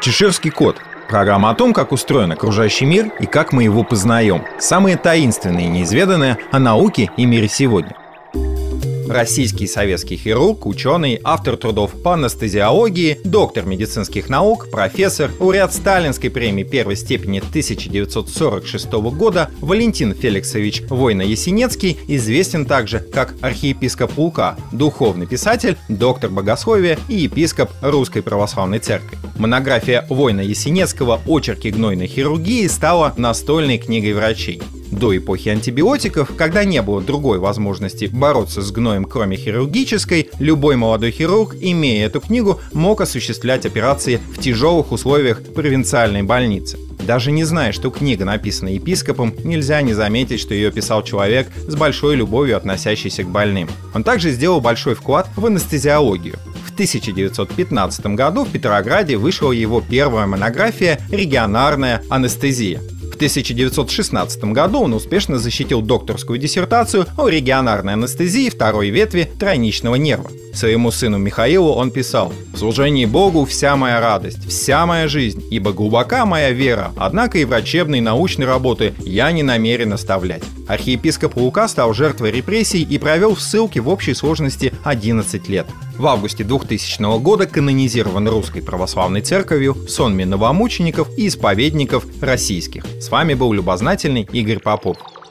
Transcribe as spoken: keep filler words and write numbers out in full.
Чеширский кот. Программа о том, как устроен окружающий мир и как мы его познаем. Самые таинственные и неизведанные о науке и мире сегодня. Российский и советский хирург, ученый, автор трудов по анестезиологии, доктор медицинских наук, профессор, лауреат Сталинской премии первой степени тысяча девятьсот сорок шестого года Валентин Феликсович Войно-Ясенецкий известен также как архиепископ Лука, духовный писатель, доктор богословия и епископ Русской Православной Церкви. Монография Войно-Ясенецкого «Очерки гнойной хирургии» стала настольной книгой врачей. До эпохи антибиотиков, когда не было другой возможности бороться с гноем, кроме хирургической, любой молодой хирург, имея эту книгу, мог осуществлять операции в тяжелых условиях провинциальной больницы. Даже не зная, что книга написана епископом, нельзя не заметить, что ее писал человек с большой любовью, относящийся к больным. Он также сделал большой вклад в анестезиологию. В тысяча девятьсот пятнадцатом году в Петрограде вышла его первая монография «Регионарная анестезия». В тысяча девятьсот шестнадцатом году он успешно защитил докторскую диссертацию о регионарной анестезии второй ветви тройничного нерва. Своему сыну Михаилу он писал: «В служении Богу вся моя радость, вся моя жизнь, ибо глубока моя вера, однако и врачебной и научной работы я не намерен оставлять». Архиепископ Лука стал жертвой репрессий и провел в ссылке в общей сложности одиннадцать лет. В августе двухтысячного года канонизирован Русской Православной Церковью в сонме новомучеников и исповедников российских. С вами был любознательный Игорь Попов.